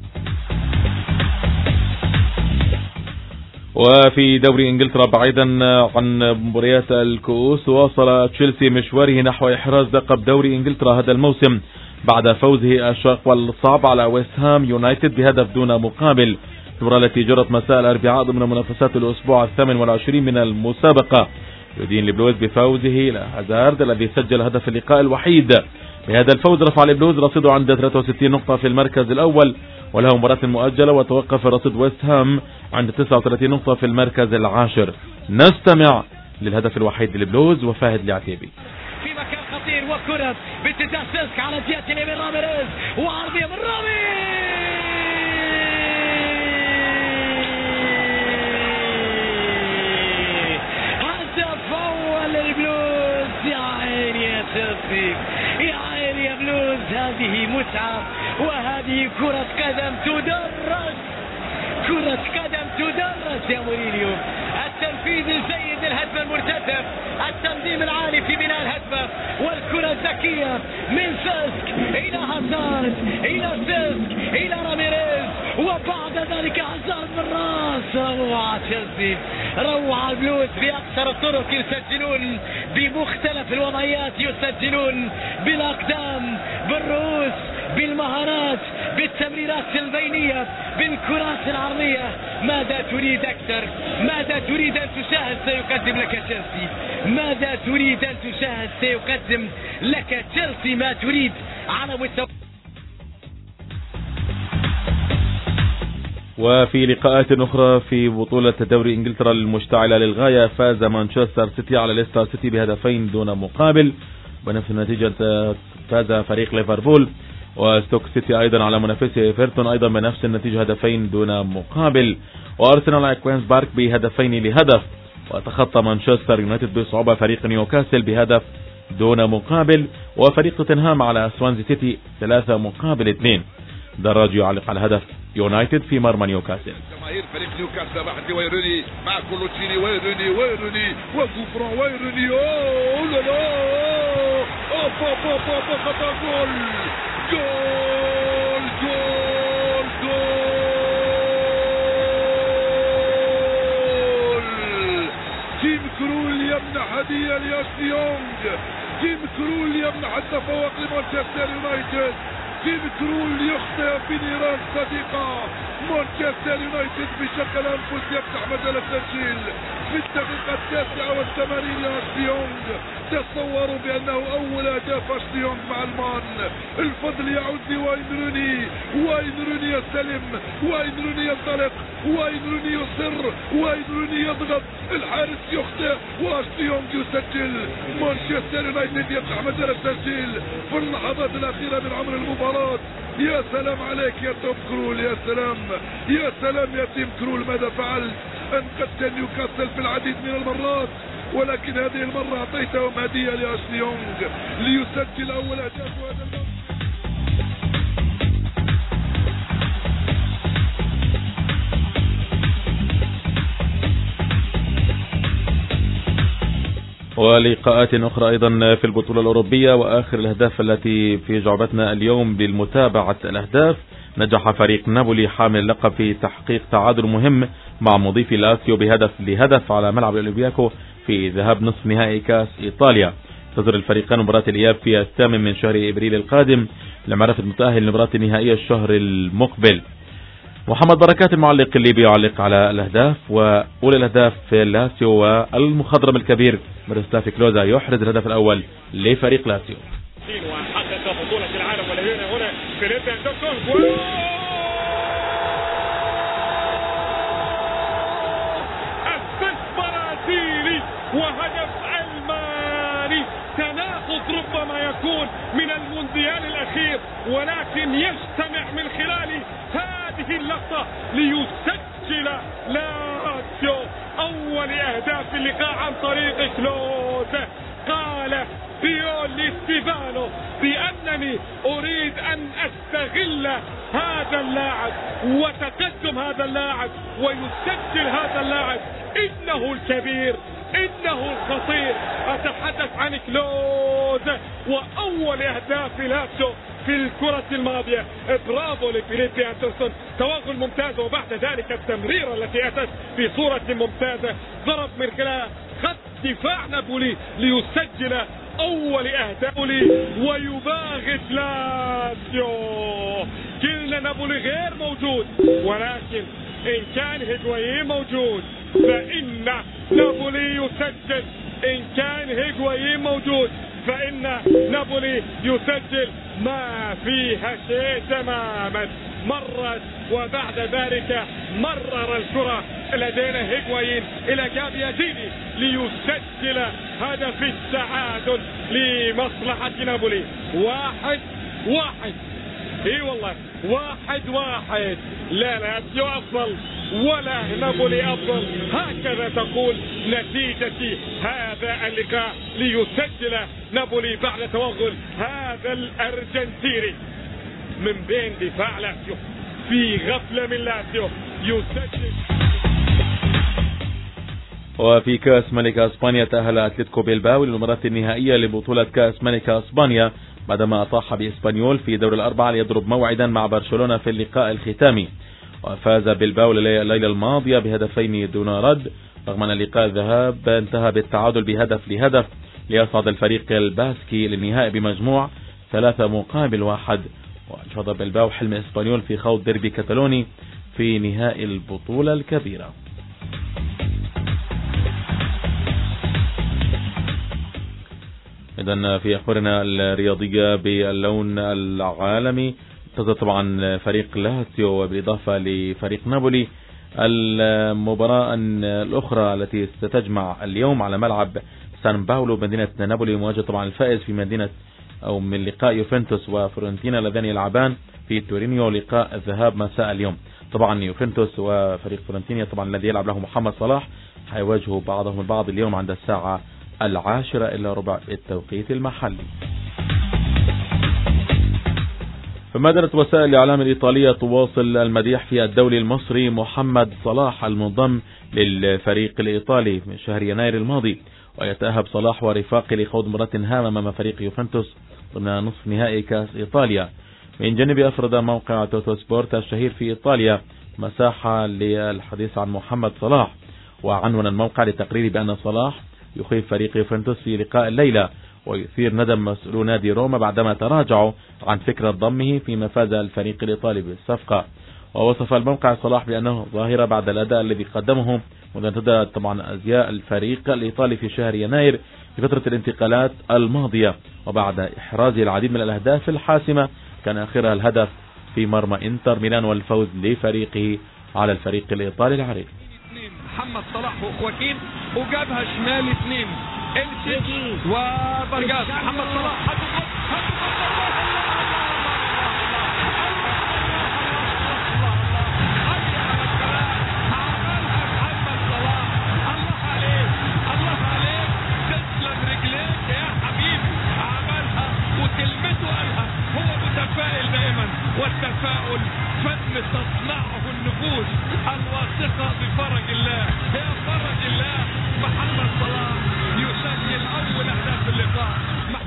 S5: وفي دوري انجلترا بعيدا عن مباريات الكؤوس، واصل تشيلسي مشواره نحو احراز لقب دوري انجلترا هذا الموسم بعد فوزه الشاق والصعب على ويست هام يونايتد بهدف دون مقابل، المباراة التي جرت مساء الاربعاء ضمن منافسات الاسبوع الثامن والعشرين من المسابقة. يدين البلوز بفوزه الى هازارد الذي سجل هدف اللقاء الوحيد. بهذا الفوز رفع البلوز رصيده عند ثلاثة وستين نقطة في المركز الاول، وله مباراة مؤجلة، وتوقف رصيد ويست هام عند تسعة وثلاثين نقطة في المركز العاشر. نستمع للهدف الوحيد للبلوز وفاهد العتيبي.
S6: في مكان خطير وكرة باتجاه سيسك على جهة اليمين راميريز، وعرضية من رامي هدف أول للبلوز. يا عيني يا توفيق، يا عيني يا بلوز، هذه متعة وهذه كرة قدم تدرس، كرة قدم تدرس يا مورينيو. التنفيذ الجيد للهجمة المرتدة، التنظيم العالي في بناء الهجمة، والكرة الذكية من سيسك إلى هازارد إلى سيسك إلى راميريز، وبعد ذلك هازارد بالراس. روعة تشيلسي، روعة البلوز بأقصر الطرق يسجلون، بمختلف الوضعيات يسجلون، بالأقدام، بالرؤوس، بالمهارات، بالتمريرات البينية، بالكرات العرضية. ماذا تريد أكثر؟ ماذا تريد أن تشاهد سيقدم لك تشيلسي؟ ماذا تريد أن تشاهد سيقدم لك تشيلسي؟ ما تريد على مستوى.
S5: وفي لقاءات أخرى في بطولة دوري إنجلترا المشتعلة للغاية، فاز مانشستر سيتي على ليستر سيتي بهدفين دون مقابل، بنفس النتيجة فاز فريق ليفربول، وستوك سيتي أيضا على منافسه إيفرتون أيضا بنفس النتيجة هدفين دون مقابل، وأرسنال على كوينز بارك بهدفين لهدف، وتخطى مانشستر يونايتد بصعوبة فريق نيوكاسل بهدف دون مقابل، وفريق توتنهام على سوانزي سيتي ثلاثة مقابل اثنين. دراج يعلق على هدف يونايتد في مرمى نيوكاسل.
S9: جماهير فريق نيوكاسل راح ويروني مع كولوتشيني، ويروني ويروني وكوفرون ويروني، اوه لا لا اوب اوب اوب اوب خطا، جول جول جول جول. تيم كرول يمنح هدية لأشلي يونغ، تيم كرول يمنح التفوق لمانشستر يونايتد، تيم كرول يخطئ في نيران صديقة. مانشستر يونايتد بشق الأنفس يفتح مجال التسجيل في الدقيقة التاسعة والثمانين لأشلي يونغ. تصوروا بأنه أول أهداف أشلي يونغ مع المان. الفضل يعود لواين روني، واين روني يستلم، واين روني ينطلق، واين روني يصر، واين روني يضغط، الحارس يخطئ وأشلي يونغ يسجل. مانشستر يونايتد يفتح مجال التسجيل في اللحظات الأخيرة من عمر المباراة. يا سلام عليك يا توم كرول، يا سلام يا سلام يا تيم كرول، ماذا فعلت؟ أنقذت نيوكاسل في العديد من المرات، ولكن هذه المرة أعطيتهم هدية لأشلي يونغ ليسجل أول أهداف هذا المرة.
S5: ولقاءات أخرى أيضا في البطولة الأوروبية، وآخر الأهداف التي في جعبتنا اليوم للمتابعة الأهداف. نجح فريق نابولي حامل اللقب في تحقيق تعادل مهم مع مضيف لاتسيو بهدف لهدف على ملعب الأولمبياكو في ذهاب نصف نهائي كاس إيطاليا. تزر الفريقان مباراة الإياب في الثامن من شهر إبريل القادم لمعرفة المتأهل لمباراة النهائية الشهر المقبل. محمد بركات المعلق الليبي يعلق على الأهداف، وأولى الأهداف في لاتسيو، والمخضرم الكبير ميروسلاف كلوزا يحرز الهدف الأول لفريق لاتسيو.
S9: وحقق بطولة العالم والذين هنا في الانتر برازيلي وهدف ألماني. تناقض ربما يكون من المونديال الأخير، ولكن يجتمع من خلال هذه اللقطة ليسجل لاتسيو أول أهداف اللقاء عن طريق كلوزا. قال بيولي ستيفانو بأنني أريد أن أستغل هذا اللاعب وتقدم هذا اللاعب ويسجل هذا اللاعب، إنه الكبير، إنه الخطير. أتحدث عن كلوزا وأول أهداف لاتسيو في الكرة الماضية. برافو لفيليبي أندرسون، توغل ممتاز، وبعد ذلك التمريرة التي أتت في صورة ممتازة، ضرب من خلال خط دفاع نابولي ليسجل أول أهداف ويباغت لاتسيو. كلنا نابولي غير موجود، ولكن إن كان هيغوايين موجود فإن نابولي يسجل. إن كان هيغوايين موجود فإن نابولي يسجل، ما فيها شيء تماما. مرت وبعد ذلك مرر الكرة لدينا هيغوايين إلى جابياديني ليسجل هدف التعادل لمصلحة نابولي. واحد واحد، اي والله واحد واحد. لا لاتسيو أفضل ولا نابولي أفضل، هكذا تقول نتيجة هذا اللقاء. ليسجل نابولي بعد توغل هذا الأرجنتيني من بين دفاع لاتسيو في غفلة من لاتسيو يسجل.
S5: وفي كأس ملكة اسبانيا تأهل اتلتيكو بيلباو للمباراة النهائية لبطولة كأس ملكة اسبانيا بعدما أطاح بإسبانيول في دور الأربعة ليضرب موعدا مع برشلونة في اللقاء الختامي. وفاز بيلباو الليلة الماضية بهدفين دون رد، رغم أن لقاء الذهاب انتهى بالتعادل بهدف لهدف ليصعد الفريق الباسكي للنهائي بمجموع ثلاثة مقابل واحد. وأنشط بيلباو حلم إسبانيول في خوض ديربي كتالوني في نهائي البطولة الكبيرة. إذن في أخبارنا الرياضية باللون العالمي، انتظر طبعا فريق لاتسيو وبالإضافة لفريق نابولي المباراة الأخرى التي ستجمع اليوم على ملعب سان باولو مدينة نابولي، مواجهة طبعا الفائز في مدينة أو من لقاء يوفنتوس وفورنتينا اللذان يلعبان في تورينيو لقاء الذهاب مساء اليوم. طبعا يوفنتوس وفريق فورنتينا طبعا الذي يلعب له محمد صلاح هيواجهوا بعضهم البعض اليوم عند الساعة العاشرة إلى ربع التوقيت المحلي. فمادة وسائل الإعلام الإيطالية تواصل المديح في الدولي المصري محمد صلاح المنضم للفريق الإيطالي من شهر يناير الماضي، ويتأهب صلاح ورفاقه لخوض مباراة هامة أمام فريق يوفنتوس ضمن نصف نهائي كأس إيطاليا. من جانب أفرد موقع توتو سبورت الشهير في إيطاليا مساحة للحديث عن محمد صلاح، وعنون الموقع لتقرير بأن صلاح يخيف فريق يوفنتوس في لقاء الليلة ويثير ندم مسؤولو نادي روما بعدما تراجعوا عن فكرة ضمه فيما فاز الفريق الإيطالي بالصفقة. ووصف الموقع صلاح بأنه ظاهرة بعد الأداء الذي قدمه وانتدى طبعا أزياء الفريق الإيطالي في شهر يناير في فترة الانتقالات الماضية، وبعد إحراز العديد من الأهداف الحاسمة كان آخرها الهدف في مرمى انتر ميلان والفوز لفريقه على الفريق الإيطالي العريق.
S10: محمد صلاح وخواكين وجابها شمال اثنين انسي وبرجاس. محمد صلاح والتفاؤل فن تصنعه النفوس الواثقة بفرج الله. يا فرج الله محمد صلاح يسجل أول أهداف اللقاء.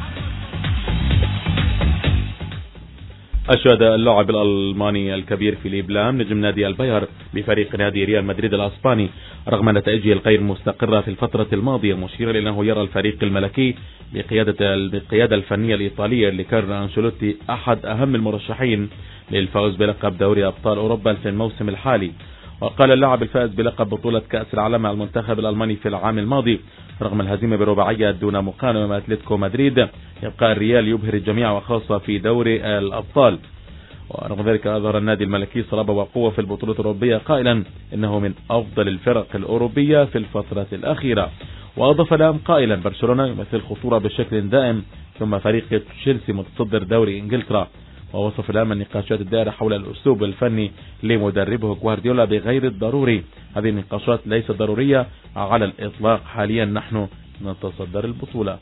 S5: أشاد اللاعب الألماني الكبير فيليب لام نجم نادي الباير بفريق نادي ريال مدريد الأسباني رغم نتائجه الغير مستقرة في الفترة الماضية، مشيرا لأنه يرى الفريق الملكي بقيادة القيادة الفنية الإيطالية لكارلو أنشيلوتي أحد أهم المرشحين للفوز بلقب دوري أبطال أوروبا في الموسم الحالي. وقال اللاعب الفائز بلقب بطولة كأس العالم مع المنتخب الألماني في العام الماضي رغم الهزيمة برباعية دون مقارنة مع أتلتيكو مدريد يبقى الريال يبهر الجميع وخاصة في دوري الأبطال. ورغم ذلك أظهر النادي الملكي صلابة وقوة في البطولة الأوروبية قائلا إنه من أفضل الفرق الأوروبية في الفترة الأخيرة. وأضاف لهم قائلا برشلونة يمثل خطورة بشكل دائم ثم فريق تشيلسي متصدر دوري إنجلترا. ووصف الآن النقاشات الدائرة حول الأسلوب الفني لمدربه غوارديولا بغير الضروري. هذه النقاشات ليست ضرورية على الإطلاق، حاليا نحن نتصدر البطولة.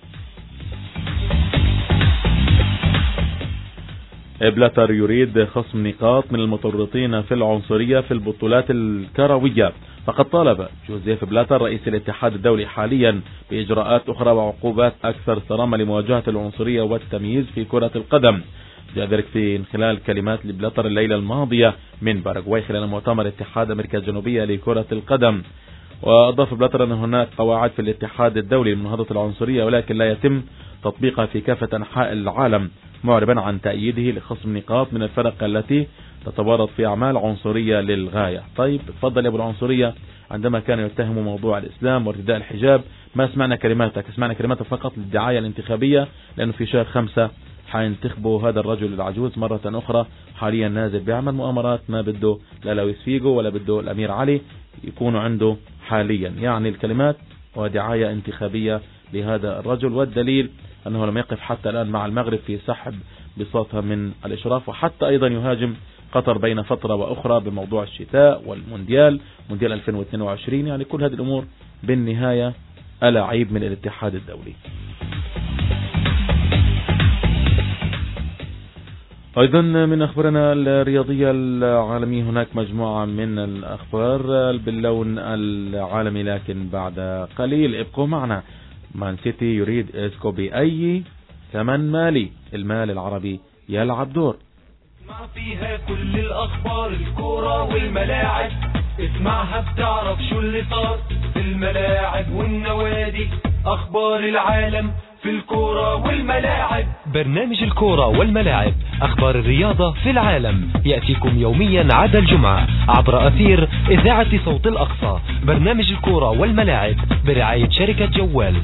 S5: بلاتر يريد خصم نقاط من المتورطين في العنصرية في البطولات الكروية، فقد طالب جوزيف بلاتر رئيس الاتحاد الدولي حاليا بإجراءات أخرى وعقوبات أكثر صرامة لمواجهة العنصرية والتمييز في كرة القدم. جاء ذلك في خلال كلمات لبلاتر الليلة الماضية من باراغواي خلال مؤتمر اتحاد أمريكا الجنوبية لكرة القدم. وأضاف بلاتر أن هناك قواعد في الاتحاد الدولي لمناهضة العنصرية ولكن لا يتم تطبيقها في كافة أنحاء العالم، معربا عن تأييده لخصم نقاط من الفرق التي تتورط في أعمال عنصرية للغاية. طيب تفضل يا أبو العنصرية، عندما كان يتهم موضوع الإسلام وارتداء الحجاب ما سمعنا كلماتك، سمعنا كلماتك فقط للدعاية الانتخابية، لأنه في شهر خمسة حينتخبوا هذا الرجل العجوز مرة أخرى حاليا نازل بيعمل مؤامرات ما بده لا لويس فيجو ولا بده الأمير علي يكونوا عنده حاليا، يعني الكلمات ودعاية انتخابية لهذا الرجل. والدليل أنه لم يقف حتى الآن مع المغرب في سحب بساطها من الإشراف، وحتى أيضا يهاجم قطر بين فترة وأخرى بموضوع الشتاء والمونديال مونديال ألفين واثنين وعشرين. يعني كل هذه الأمور بالنهاية ألاعيب من الاتحاد الدولي. أيضا من أخبارنا الرياضية العالمية هناك مجموعة من الأخبار باللون العالمي، لكن بعد قليل ابقوا معنا. مان سيتي يريد إسكو بأي ثمن مالي، المال العربي يلعب دور.
S2: اسمع فيها كل الأخبار، الكورة والملاعب، اسمعها بتعرف شو اللي صار في الملاعب والنوادي، أخبار العالم في الكورة والملاعب.
S3: برنامج الكورة والملاعب، أخبار الرياضة في العالم، يأتيكم يوميا عدا الجمعة عبر أثير إذاعة صوت الأقصى. برنامج الكورة والملاعب برعاية شركة جوال.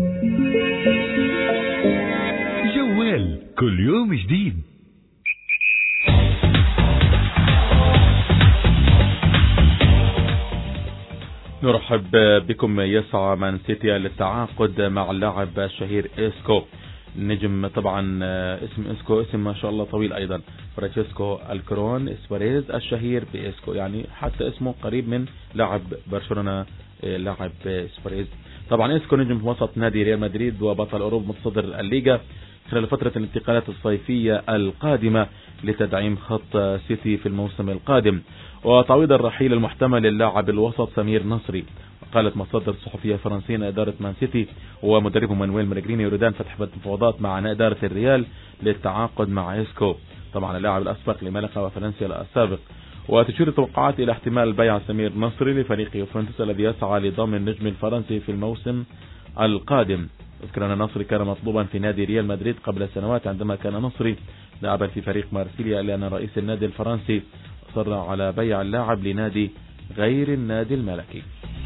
S4: جوال كل يوم جديد.
S5: نرحب بكم. يسعى مان سيتي للتعاقد مع اللاعب الشهير إسكو. نجم طبعا اسم إسكو اسم ما شاء الله طويل أيضا، فرانشيسكو الكرون اسبريز الشهير بإسكو، يعني حتى اسمه قريب من لاعب برشلونة لاعب اسبريز. طبعا إسكو نجم وسط نادي ريال مدريد وبطل أوروبا متصدر الليغا خلال فترة الانتقالات الصيفية القادمة لتدعيم خط سيتي في الموسم القادم، وتعويض الرحيل المحتمل للاعب الوسط سمير نصري. قالت مصادر صحفية فرنسية أن إدارة مان سيتي ومدربه مانويل مالغريني يريدان فتح مفاوضات مع إدارة الريال للتعاقد مع إسكو، طبعا اللاعب الأسبق لملقا وفالنسيا السابق. وتشير التوقعات إلى احتمال بيع سمير نصري لفريق يوفنتوس الذي يسعى لضم النجم الفرنسي في الموسم القادم. اذكر أن نصري كان مطلوبا في نادي ريال مدريد قبل سنوات عندما كان نصري لاعبا في فريق مارسيليا، إلا أن رئيس النادي الفرنسي أصر على بيع اللاعب لنادي غير النادي الملكي.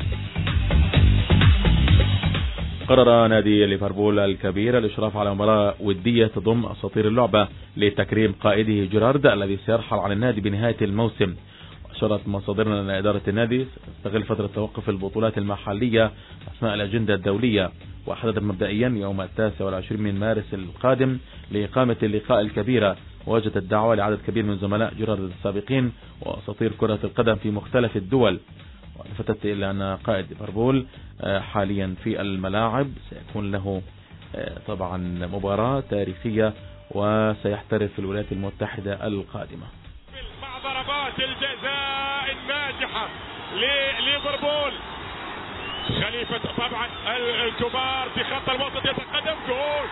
S5: قرر نادي ليفربول الكبير الإشراف على مباراة ودية تضم أساطير اللعبة لتكريم قائده جيرارد الذي سيرحل عن النادي بنهاية الموسم. أشارت مصادرنا أن إدارة النادي تستغل فترة توقف البطولات المحلية أثناء الأجندة الدولية، وحددت مبدئيا يوم التاسع والعشرين من مارس القادم لإقامة اللقاء الكبيرة. ووجدت الدعوة لعدد كبير من زملاء جيرارد السابقين وأساطير كرة القدم في مختلف الدول. ولفتت إلى أن قائد ليفربول حاليا في الملاعب سيكون له طبعا مباراة تاريخية وسيحترف في الولايات المتحدة القادمة.
S9: مع ضربات الجزاء الناجحة لليفربول، خليفة طبعا الكبار في خط الوسط يتقدم. جول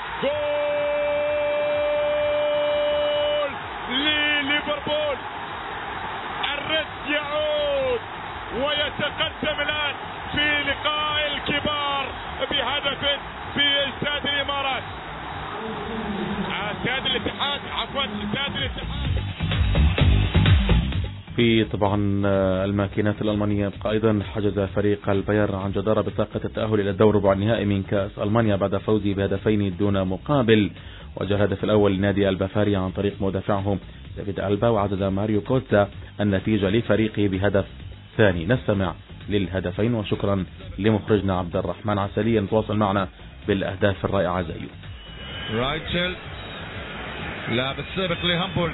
S9: جول لليفربول، الرد يعود ويتقدم الآن في لقاء الكبار بهدف في استاد الإمارات، استاد الاتحاد عفوا استاد الاتحاد.
S5: في طبعا الماكينات الألمانية يبقى أيضا حجز فريق البايرن عن جدارة بطاقة التأهل إلى الدور ربع النهائي من كأس ألمانيا بعد فوزه بهدفين دون مقابل. وجاء الهدف الأول لنادي البافاريا عن طريق مدافعهم دافيد ألبا، وعدد ماريو كوتزا النتيجة لفريقه بهدف ثاني. نستمع للهدفين وشكرا لمخرجنا عبد الرحمن عسلية. نتواصل معنا بالأهداف الرائعة زيو.
S10: رايتشل لاعب السابق لهامبورغ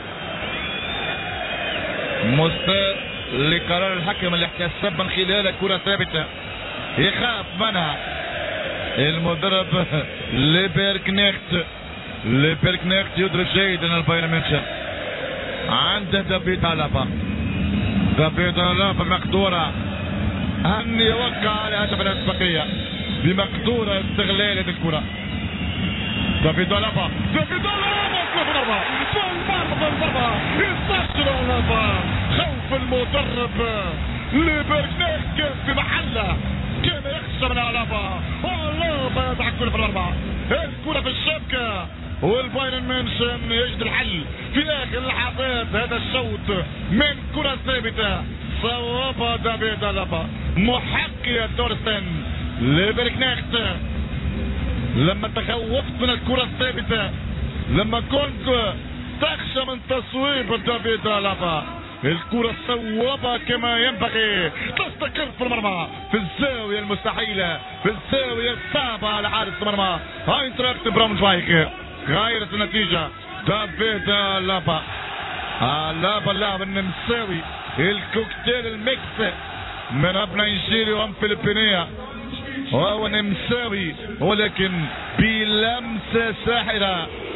S10: مستاء لقرار الحكم اللي احتسب من خلال كرة ثابتة يخاف منها المدرب ليبركنيخت. ليبركنيخت يدرك جيدا البايرن ميونخ. عنده دافيد ألابا، دافيد ألابا مقدورة أن يوقع على هدف الأسبقية بمقدورة استغلال هذه الكرة. دافيد ألابا دافيد ألابا في المرمى في المرمى في المرمى يستشعر ألابا. خوف المدرب ليبركنيخت في محله، كان يخشى من ألابا. ألابا يضع الكرة في المرمى، الكرة في الشبكة، والبايرن ميونخ يجد الحل في آخر لحظات هذا الشوط من كرة ثابتة صوابها دافيد ألابا. محقية دورسن ليبركنيخت لما تخوفت من الكرة الثابتة، لما كنت تخشى من تصويب دافيد ألابا، الكرة صوبها كما ينبغي، تستقر في المرمى في الزاوية المستحيلة، في الزاوية الصعبة على حارس المرمى اينتراخت براونشفايغ. غيرت النتيجة دافيد ألابا. ألابا اللاعب النمساوي الكوكتيل الميكس من اب نيجيريا وام فلبينية، وهو نمساوي ولكن بلمسة ساحرة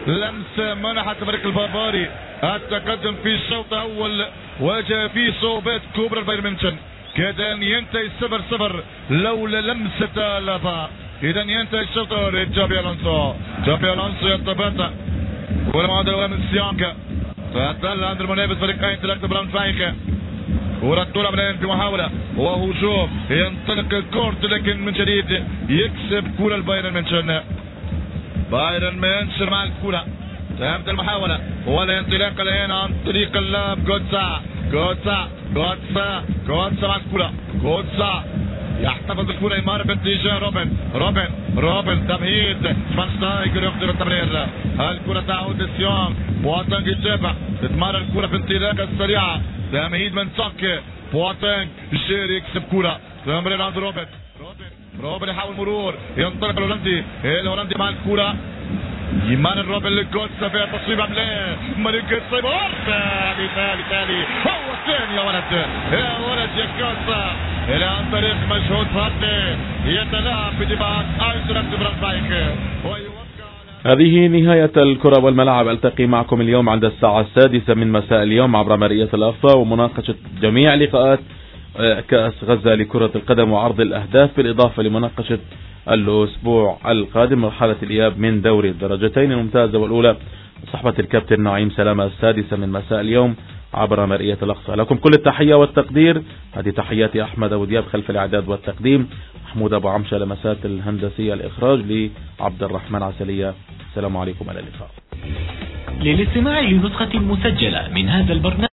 S10: لمسة منحت فريق البافاري التقدم في الشوط الأول، وجاء في صعوبات كبرى البايرن ميونخ. كاد أن ينتهي صفر صفر لولا لمسة لافا. إذا ينتهي الشوط الأول. جابي ألونسو جابي ألونسو يتباطأ كرة معدلة من سيانكا تهدل عند المنافس فريق اينتراخت براونشفايغ. كرة طولة من في محاولة وهجوم ينطلق الكورت، لكن من جديد يكسب كرة البايرن ميونخ. بايرن ميونخ مع الكرة تهمت المحاولة ولا انطلاق الآن عن طريق اللاعب جوتسا جوتسا جوتسا جوتسا مع الكرة. جوتسا يحتفظ بالكرة يمر باتجاه روبن روبن روبن تمهيد شفانشتايجر يقدر التمرير. الكرة تعود لسيونغ بواتانج يتابع تتمرر الكرة في انطلاقة السريعة تمهيد من ساك بواتانج جيري يكسب كرة تمرير عند روبن روبن روبن يحاول مرور ينطلق الهولندي الهولندي مع الكرة يمان الروبن للجوتسا فيها تصويب عملاه ملك الصيب ثاني ثاني ثاني هو الثاني يا ولد يا ولد يا جوتسا الى عن طريق مجهود فردي يتلاعب بدفاع اينتراخت براونشفايغ.
S5: هذه نهاية الكرة والملاعب. ألتقي معكم اليوم عند الساعة السادسة من مساء اليوم عبر مرئية الأقصى ومناقشة جميع لقاءات كأس غزة لكرة القدم وعرض الأهداف، بالإضافة لمناقشة الأسبوع القادم مرحلة الإياب من دوري الدرجتين الممتازة والأولى صحبة الكابتن نعيم سلامة السادسة من مساء اليوم عبر مرئية الأقصى. لكم كل التحية والتقدير. هذه تحياتي أحمد أبو دياب خلف الإعداد والتقديم، محمود أبو عمشة لمسات الهندسية الإخراج لعبد الرحمن عسلية. السلام عليكم، على اللقاء.
S3: للاستماع لنسخة مسجلة من هذا البرنامج